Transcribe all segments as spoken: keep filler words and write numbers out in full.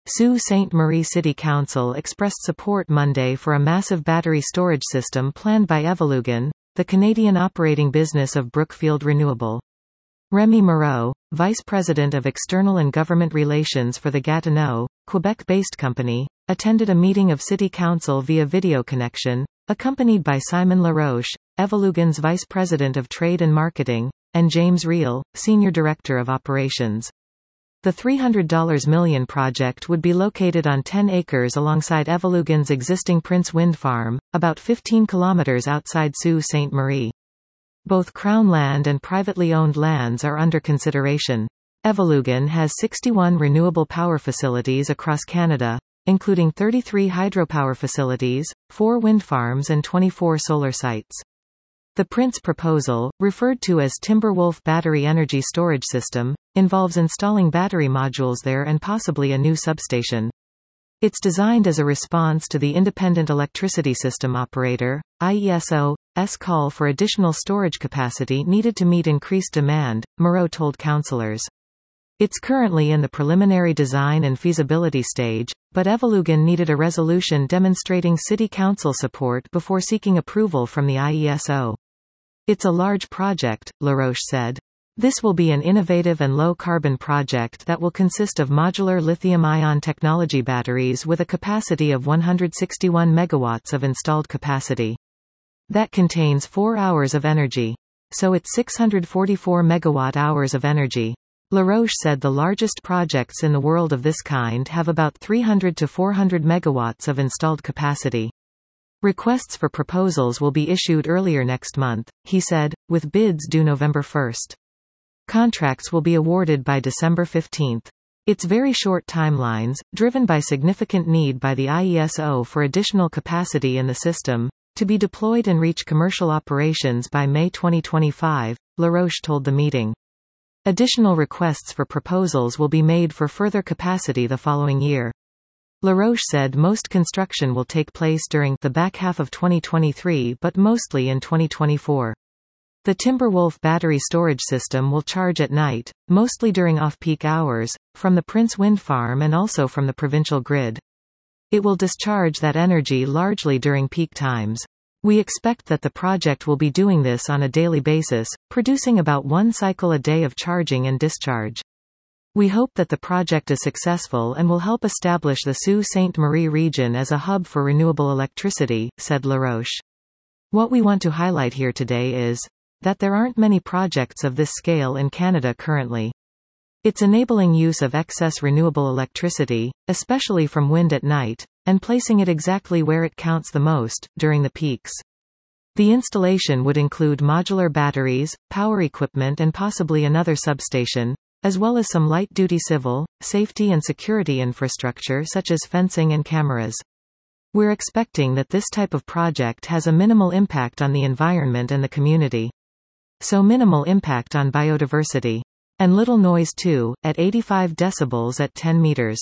Sault Ste. Marie City Council expressed support Monday for a massive battery storage system planned by Evolugen, the Canadian operating business of Brookfield Renewable. Remy Moreau, Vice President of External and Government Relations for the Gatineau, Quebec-based company, attended a meeting of City Council via video connection, accompanied by Simon Laroche, Evolugen's Vice President of Trade and Marketing, and James Reel, Senior Director of Operations. The three hundred million dollars project would be located on ten acres alongside Evolugen's existing Prince Wind Farm, about fifteen kilometers outside Sault Ste. Marie. Both Crown land and privately owned lands are under consideration. Evolugen has sixty-one renewable power facilities across Canada, including thirty-three hydropower facilities, four wind farms and twenty-four solar sites. The Prince proposal, referred to as Timberwolf Battery Energy Storage System, involves installing battery modules there and possibly a new substation. It's designed as a response to the Independent Electricity System Operator, I E S O's call for additional storage capacity needed to meet increased demand, Moreau told councillors. It's currently in the preliminary design and feasibility stage, but Evolugen needed a resolution demonstrating City Council support before seeking approval from the I E S O. It's a large project, Laroche said. This will be an innovative and low-carbon project that will consist of modular lithium-ion technology batteries with a capacity of one hundred sixty-one megawatts of installed capacity. That contains four hours of energy. So it's six hundred forty-four megawatt-hours of energy. Laroche said the largest projects in the world of this kind have about three hundred to four hundred megawatts of installed capacity. Requests for proposals will be issued earlier next month, he said, with bids due November first. Contracts will be awarded by December fifteenth. It's very short timelines, driven by significant need by the I E S O for additional capacity in the system, to be deployed and reach commercial operations by May twenty twenty-five, Laroche told the meeting. Additional requests for proposals will be made for further capacity the following year. Laroche said most construction will take place during the back half of twenty twenty-three but mostly in twenty twenty-four. The Timberwolf battery storage system will charge at night, mostly during off-peak hours, from the Prince Wind Farm and also from the provincial grid. It will discharge that energy largely during peak times. We expect that the project will be doing this on a daily basis, producing about one cycle a day of charging and discharge. We hope that the project is successful and will help establish the Sault Ste. Marie region as a hub for renewable electricity, said Laroche. What we want to highlight here today is that there aren't many projects of this scale in Canada currently. It's enabling use of excess renewable electricity, especially from wind at night, and placing it exactly where it counts the most, during the peaks. The installation would include modular batteries, power equipment and possibly another substation, as well as some light-duty civil, safety and security infrastructure such as fencing and cameras. We're expecting that this type of project has a minimal impact on the environment and the community. So minimal impact on biodiversity. And little noise too, at eighty-five decibels at ten meters.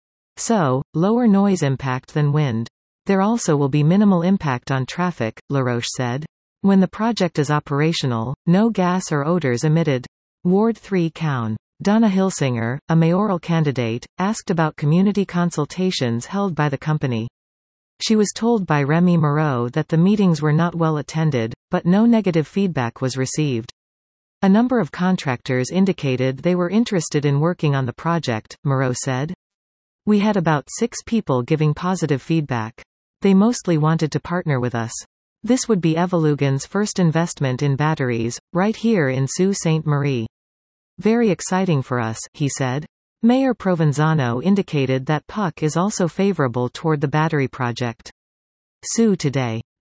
So, lower noise impact than wind. There also will be minimal impact on traffic, Laroche said. When the project is operational, no gas or odors emitted. Ward three Cown. Donna Hilsinger, a mayoral candidate, asked about community consultations held by the company. She was told by Remy Moreau that the meetings were not well attended, but no negative feedback was received. A number of contractors indicated they were interested in working on the project, Moreau said. We had about six people giving positive feedback. They mostly wanted to partner with us. This would be Evolugen's first investment in batteries, right here in Sault Ste. Marie. Very exciting for us, he said. Mayor Provenzano indicated that P U C is also favorable toward the battery project. Sault Today.